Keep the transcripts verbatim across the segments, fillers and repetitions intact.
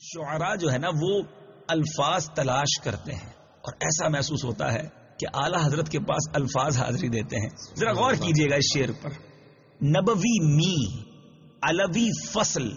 شعراء جو ہے نا وہ الفاظ تلاش کرتے ہیں اور ایسا محسوس ہوتا ہے کہ اعلی حضرت کے پاس الفاظ حاضری دیتے ہیں. ذرا غور کیجئے گا اس شعر پر. نبوی می علوی فصل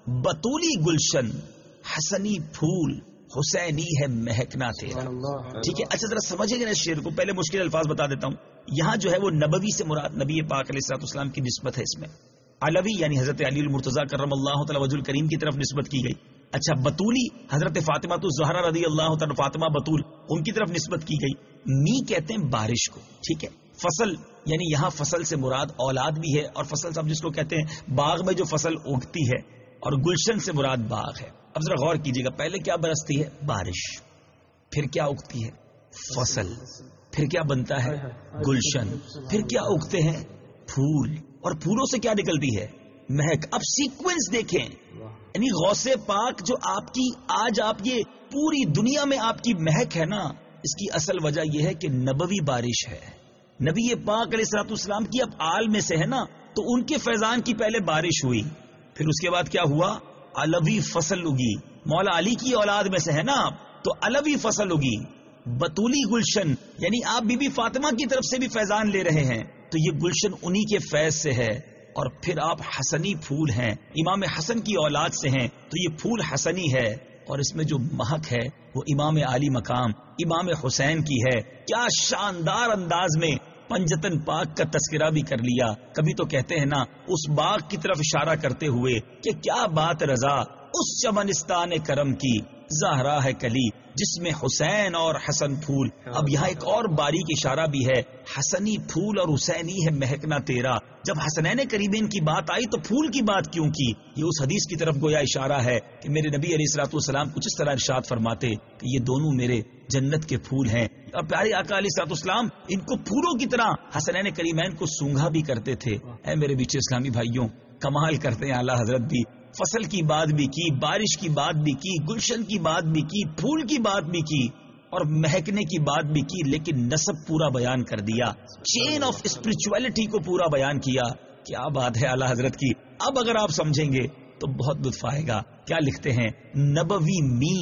بطولی گلشن حسنی پھول حسینی ہے مہکنا تیرا. ٹھیک ہے, اچھا ذرا سمجھیں گے نا اس شعر کو. پہلے مشکل الفاظ بتا دیتا ہوں. یہاں جو ہے وہ نبوی سے مراد نبی پاک علیہ الصلوۃ والسلام کی نسبت ہے. اس میں علوی یعنی حضرت علی المرتضیٰ کرم اللہ تعالی وجہ الکریم کی طرف نسبت کی گئی. اچھا بطولی حضرت فاطمہ تو زہرا رضی اللہ تعالی فاطمہ بطول ان کی طرف نسبت کی گئی. می کہتے ہیں بارش کو. ٹھیک ہے, فصل یعنی یہاں فصل سے مراد اولاد بھی ہے, اور فصل صاحب جس کو کہتے ہیں باغ میں جو فصل اگتی ہے, اور گلشن سے مراد باغ ہے. اب ذرا غور کیجیے گا, پہلے کیا برستی ہے؟ بارش. پھر کیا اگتی ہے؟ فصل. پھر کیا بنتا ہے؟ گلشن. پھر کیا اگتے ہیں؟ پھول. اور پھولوں سے کیا نکلتی ہے؟ مہک. اب سیکوینس دیکھیں, یعنی غوث پاک جو آپ کی آج آپ یہ پوری دنیا میں آپ کی مہک ہے نا, اس کی اصل وجہ یہ ہے کہ نبوی بارش ہے. نبی پاک علیہ الصلوۃ والسلام کی اب آل میں سے ہے نا, تو ان کے فیضان کی پہلے بارش ہوئی, پھر اس کے بعد کیا ہوا؟ علوی فصل اگی. مولا علی کی اولاد میں سے ہے نا آپ, تو علوی فصل اگی. بطولی گلشن یعنی آپ بی بی فاطمہ کی طرف سے بھی فیضان لے رہے ہیں, تو یہ گلشن انہی کے فیض سے ہے. اور پھر آپ حسنی پھول ہیں, امام حسن کی اولاد سے ہیں, تو یہ پھول حسنی ہے. اور اس میں جو مہک ہے وہ امام علی مقام امام حسین کی ہے. کیا شاندار انداز میں پنجتن پاک کا تذکرہ بھی کر لیا. کبھی تو کہتے ہیں نا اس باغ کی طرف اشارہ کرتے ہوئے کہ کیا بات رضا اس چمنستان کرم کی, زہرا ہے کلی جس میں حسین اور حسن پھول. اب یہاں ایک اور باریک اشارہ بھی ہے, حسنی پھول اور حسینی ہے مہکنا تیرا. جب حسنین کریمین کی بات آئی تو پھول کی بات کیوں کی؟ یہ اس حدیث کی طرف گویا اشارہ ہے کہ میرے نبی علیہ الصلوۃ والسلام کچھ اس طرح ارشاد فرماتے کہ یہ دونوں میرے جنت کے پھول ہیں. اور پیارے آقا علیہ الصلوۃ والسلام ان کو پھولوں کی طرح حسنین کریمین کو سونگھا بھی کرتے تھے. اے میرے بیچے اسلامی بھائیوں, کمال کرتے ہیں اعلیٰ حضرت بھی. فصل کی بات بھی کی, بارش کی بات بھی کی, گلشن کی بات بھی کی, پھول کی بات بھی کی, اور مہکنے کی بات بھی کی, لیکن نسب پورا بیان کر دیا, چین آف اسپرچولیٹی کو پورا بیان کیا. کیا بات ہے اعلیٰ حضرت کی. اب اگر آپ سمجھیں گے تو بہت لطف آئے گا. کیا لکھتے ہیں؟ نبوی می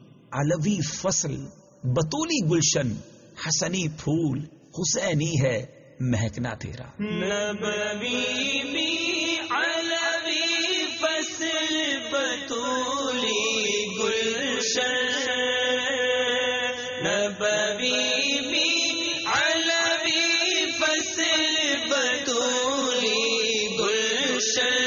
علوی فصل بطولی گلشن حسنی پھول حسینی ہے مہکنا تیرا. نبوی می علوی فصل بطولی گلشن, نبوی می علوی فصل بطولی گلشن,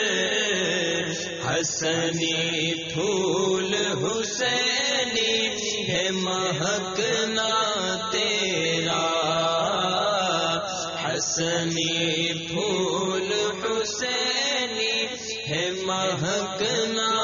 حسنی پھول حسینی ہے مہکنا تیرا, حسنی پھول حسینی ہے مہکنا